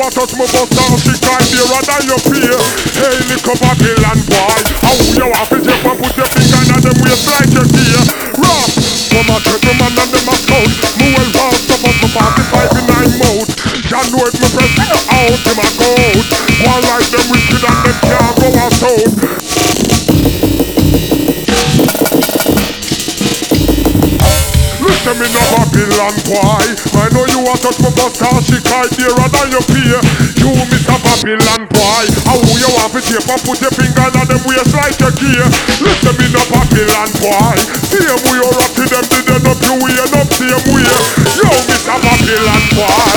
a touch my buster, she cry dearer than your peer. Hey, little Babylon boy, how you have to take and put your finger in them waist like your gear. Rough, from a gentleman and them a scout. Me well round up on my 45 in 9 mouth. Y'all know if me press you out, him a go out. One like them wicked and them can't go out out. Listen me no Babylon boy, I know you a touch my buster, she cry dearer than your peer. You Mr. Babylon boy, how you have to tape and put your finger in them waist like your gear. Listen me no Babylon boy, same way you rock to them, did they not you way, not same way. Yo Mr. Babylon boy.